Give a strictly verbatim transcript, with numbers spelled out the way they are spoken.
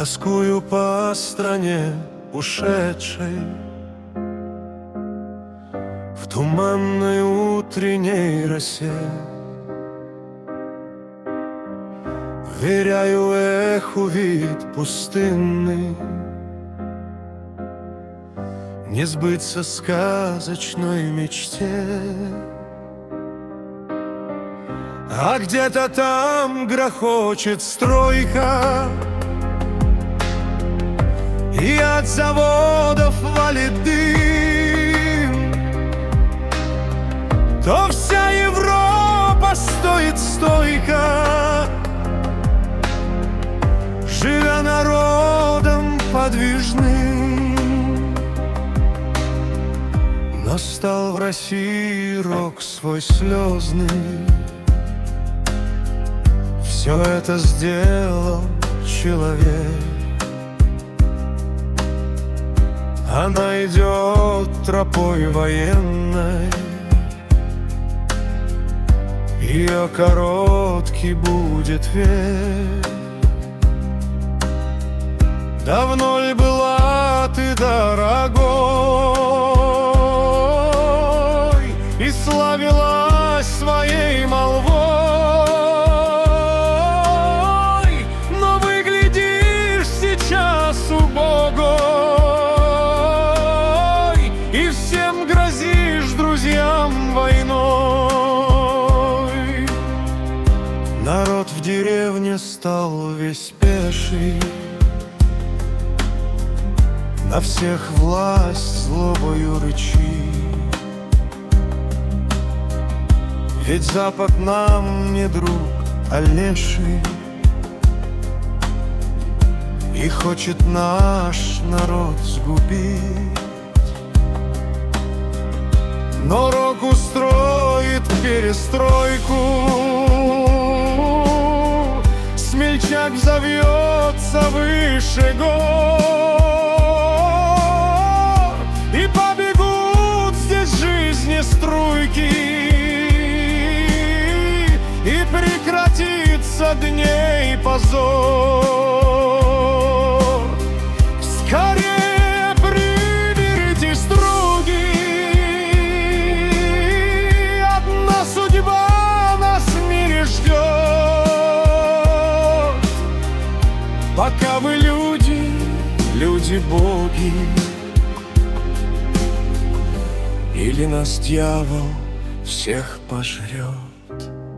Тоскую по стране ушедшей, в туманной утренней росе. Веряю эху вид пустынный, не сбыться сказочной мечте. А где-то там грохочет стройка, и от заводов валит дым. То вся Европа стоит стойко, живя народом подвижным. Но стал в России рок свой слезный. Все это сделал человек. Она идет тропой военной, ее короткий будет век. Давно ли была ты дорогой и славилась своей молвой, но выглядишь сейчас убогой и всем грозишь друзьям войной. Народ в деревне стал весь пеший, на всех власть злобою рычит. Ведь Запад нам не друг, а леший, и хочет наш народ сгубить. Но рок устроит перестройку, смельчак взовьется выше гор, и побегут здесь жизни струйки, и прекратится дней позор. Скорее приберите струги, одна судьба нас в мире ждет. Пока вы люди, люди-боги, или нас дьявол всех пожрет.